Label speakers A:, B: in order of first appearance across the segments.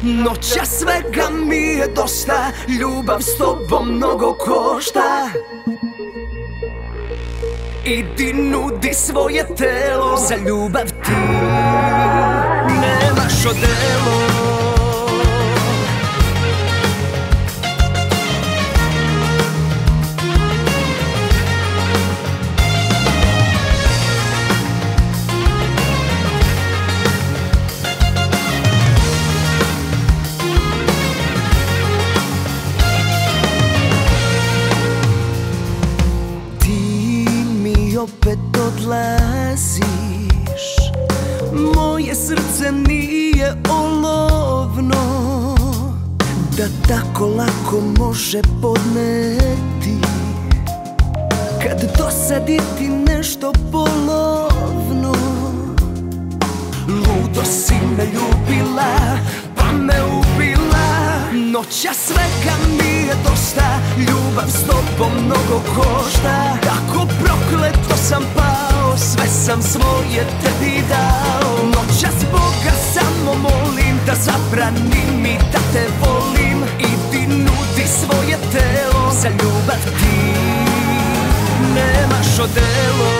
A: Noća svega mi je dosta, ljubav s tobom mnogo košta. Idi nudi svoje telo, za ljubav ti nemaš odelo. Opet odlaziš, moje srce nije olovno da tako lako može podneti. Kad dosadi ti nešto polovno, ludo si me ljubila pa me ubila. Noća svega mi je dosta, ljubav s tobom mnogo košta. Kako prokleto sam pao, sve sam svoje tebi dao. Noćas Boga samo molim da zabrani mi da te volim. Idi nudi svoje telo, za ljubav ti nemaš odelo.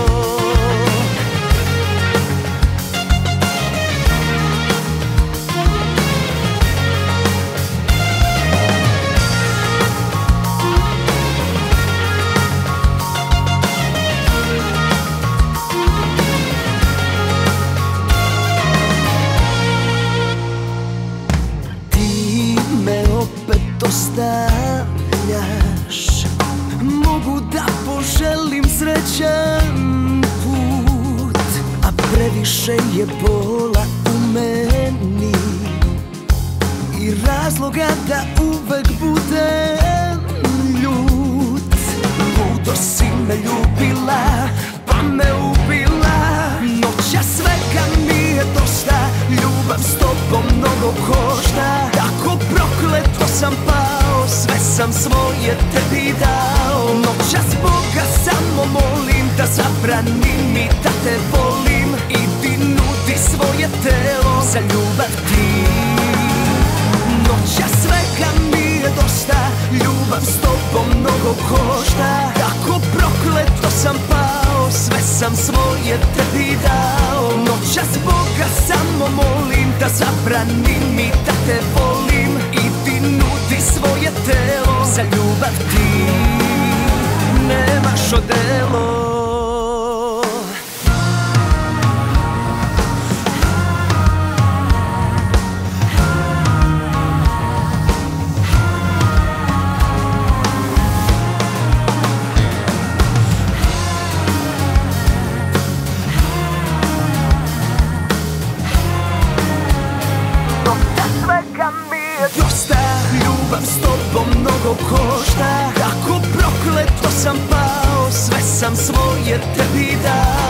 A: Ostavljaš, mogu da poželim srećan put, a previše je bola u meni i razloga da uvek budem ljut. Ludo si me ljubila pa me ubila. Noća svega mi je dosta, ljubav s tobom mnogo košta. Tako prokleto sam pao, sve sam svoje tebi dao. Noćas Boga samo molim da zabrani mi da te volim. Idi nudi svoje telo, za ljubav ti. Noća svega mi je dosta, ljubav s tobom mnogo košta. Tako prokleto sam pao, sve sam svoje tebi dao. Noćas Boga samo molim da zabrani mi da te volim. Idi nudi svoje telo, za ljubav ti nemaš odelo. Dosta, ljubav s tobom mnogo košta. Kako prokleto sam pao, sve sam svoje tebi dao.